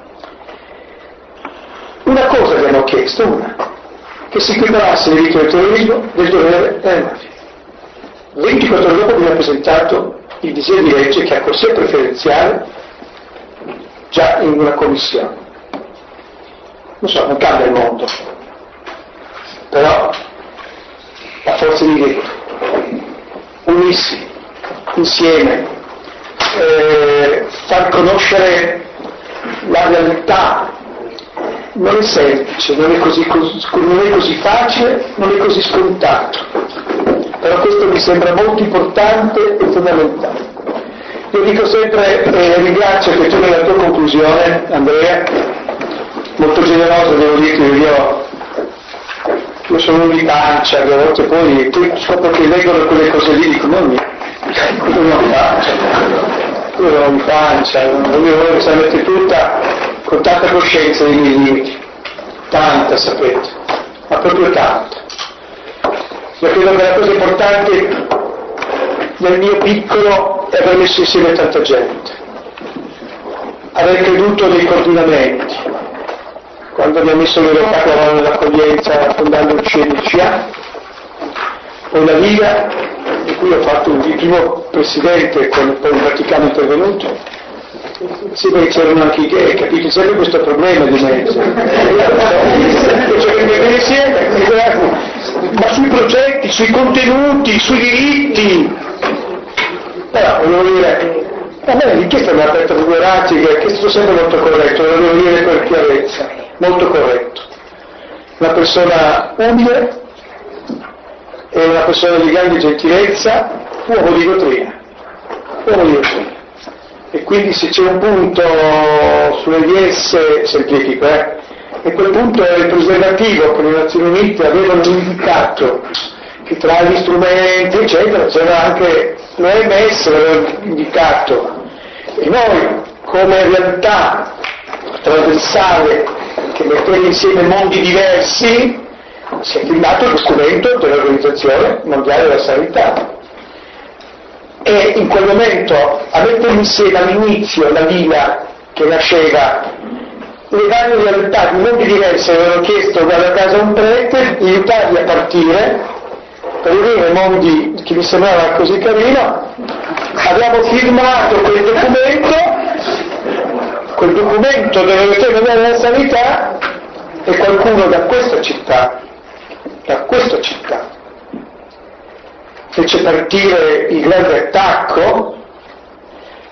Una cosa abbiamo chiesto, che si equiparasse le vittime del terrorismo, del dovere e della mafia. 24 ore dopo abbiamo presentato il disegno di legge che ha corsia preferenziale già in una commissione. Non so, non cambia il mondo, però a forza di legge, unirsi insieme, far conoscere la realtà non è semplice, non è così facile, non è così scontato, però questo mi sembra molto importante e fondamentale. Io dico sempre, ringrazio che tu nella tua conclusione, Andrea, molto generoso, devo dire che io sono un di pancia, a volte poi scopro che leggono quelle cose lì, dico non mi pancia, non voglio che se la mette tutta con tanta coscienza dei miei limiti, tanta sapete, ma proprio tanta. Io credo che la cosa importante nel mio piccolo è aver messo insieme tanta gente, aver creduto nei coordinamenti. Quando abbiamo messo le realtà nell'accoglienza fondando il CNCA, poi la Liga, di cui ho fatto il primo presidente con poi il Vaticano intervenuto, sì, perché c'erano anche i gay, capite sempre questo problema di mezzo. Ma sui progetti, sui contenuti, sui diritti. Però volevo dire, a me l'inchiesta mi ha aperto due razzi, che è stato sempre molto corretto, lo devo dire per chiarezza, molto corretto. Una persona umile e una persona di grande gentilezza, uomo di dottrina. E quindi se c'è un punto sulle DS, semplifico, e quel punto è il preservativo che le Nazioni Unite avevano indicato, che tra gli strumenti eccetera c'era anche l'OMS l'aveva indicato, e noi come realtà trasversale che metteva insieme mondi diversi si è firmato lo strumento dell'Organizzazione Mondiale della Sanità. E in quel momento a mettere insieme all'inizio la Liga che nasceva le varie realtà di mondi diversi avevano chiesto da casa un prete di aiutarli a partire per unire mondi che mi sembrava così carino. Abbiamo firmato quel documento dell'Organizzazione Mondiale della Sanità, e qualcuno da questa città fece partire il grande attacco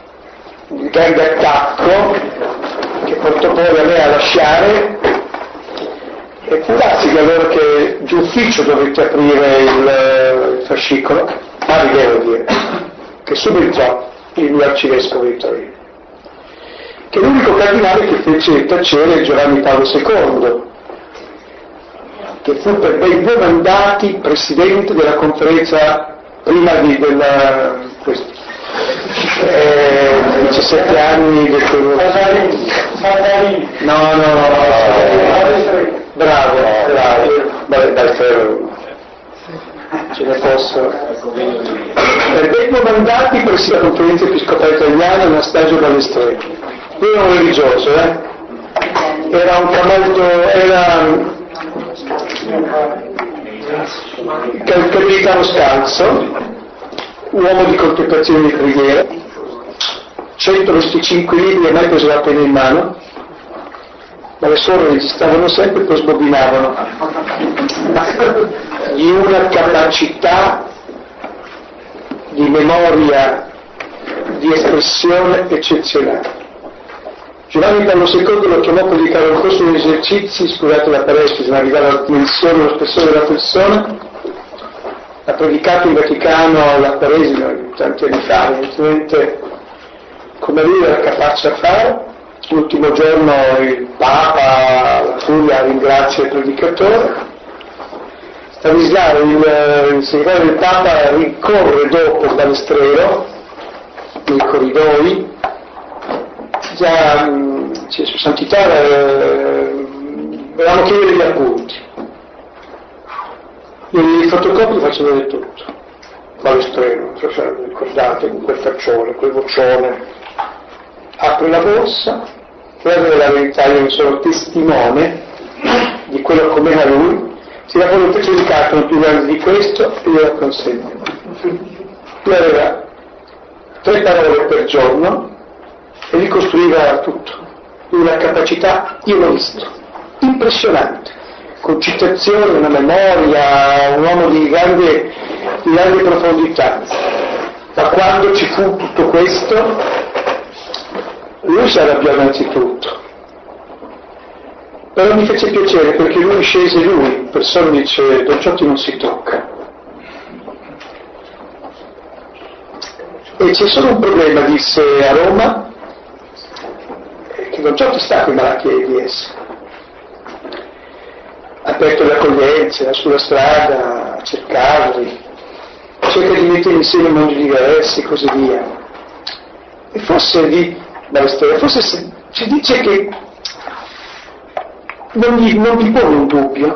che portò poi a me a lasciare E può darsi che allora che d'ufficio dovete aprire il fascicolo, vi devo dire, che subentrò il mio arcivescovo Vittorino, che è l'unico cardinale che fece tacere Giovanni Paolo II, che fu per ben 2 mandati presidente della conferenza prima di 17 anni del bravo, ce ne fossero. Per ben 2 mandati presso la conferenza episcopale italiana Anastasio Balestrero. Lui era un religioso, era un camaldo, era capitano scalzo, uomo di contemplazione di preghiera, 125 libri e mai preso la penna in mano, ma le suore registravano sempre e poi sbobinavano, di una capacità di memoria, di espressione eccezionale. Giovanni Paolo II lo chiamò per dedicare un corso di esercizi, scusate la paresi, ma arrivare alla dimensione e allo spessore della persona. Ha predicato in Vaticano alla Paresina tanti anni fa, evidentemente come lui era capace a fare. L'ultimo giorno il Papa, la Curia, ringrazia il predicatore. Stanislao, il segretario del Papa, ricorre dopo Balestrero nei corridoi. Già, Sua Santità, volevamo chiedere gli appunti. Io i fotocopi faccio vedere tutto. Balestrero, non so se ricordate, con quel faccione, quel vocione. Apre la borsa, guarda la verità, io sono testimone di quello come era lui, si dà fuori un pezzo di carta non più grande di questo e glielo consegna. Lui aveva 3 parole per giorno e ricostruiva tutto. Una capacità, io l'ho visto, impressionante, con citazioni, una memoria, un uomo di grande profondità. Ma quando ci fu tutto questo, lui si arrabbiò innanzitutto, però mi fece piacere perché lui scese in persona dice: Don Ciotti non si tocca. E c'è solo un problema, disse a Roma, che Don Ciotti sta con i malati AIDS, ha aperto le accoglienze, sulla strada, a cercarli, cerca di mettere insieme mondi diversi e così via. E forse si dice che non gli pone un dubbio.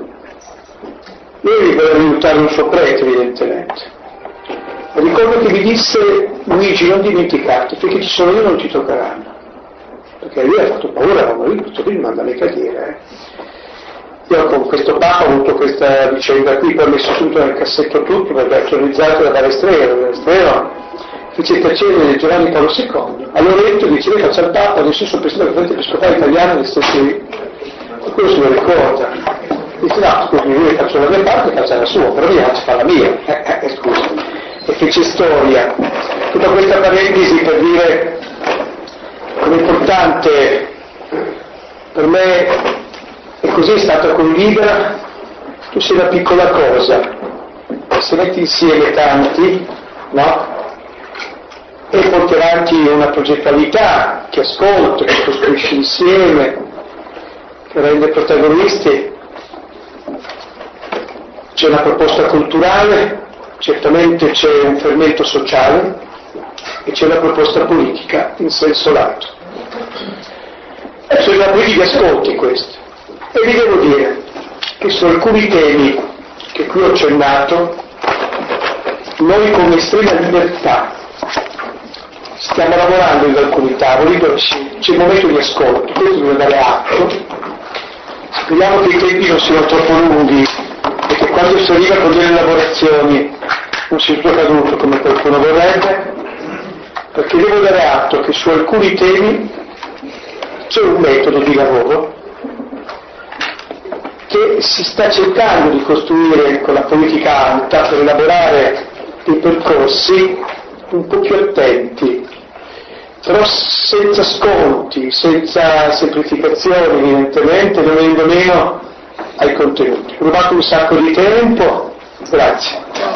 Lui voleva aiutare un suo prete, evidentemente. Ricordo che mi disse: Luigi, non dimenticarti, finché ci sono io non ti toccheranno. Perché lui ha fatto paura, ma lui non mi manda mica a dire. Io con questo Papa ho avuto questa vicenda qui, poi ho messo tutto nel cassetto tutto, perché autorizzato da Balestrero fece tacere Giovanni Paolo II. A Loreto diceva: faccia il Papa, adesso sono presidente della conferenza episcopale italiana degli Stati Uniti. Quello se lo ricorda. Dice: no, scusi, io faccio la mia parte, faccia la sua, però io faccio fare la mia. Scusa. E fece storia. Tutta questa parentesi per dire come importante per me, e così è stata con Libera, tu sei una piccola cosa, se metti insieme tanti, no? E porti avanti una progettualità che ascolta, che costruisce insieme, che rende protagonisti. C'è una proposta culturale, certamente c'è un fermento sociale e c'è una proposta politica in senso lato. E c'è una politica di ascolti questo. E vi devo dire che su alcuni temi che qui ho accennato, noi con estrema libertà stiamo lavorando in alcuni tavoli dove c'è un momento di ascolto, questo deve dare atto. Speriamo che i tempi non siano troppo lunghi e che quando si arriva con delle elaborazioni non sia tutto caduto come qualcuno vorrebbe, perché devo dare atto che su alcuni temi c'è un metodo di lavoro che si sta cercando di costruire con la politica alta per elaborare dei percorsi un po' più attenti, però senza sconti, senza semplificazioni, evidentemente, non venendo meno ai contenuti. Ho rubato un sacco di tempo, grazie.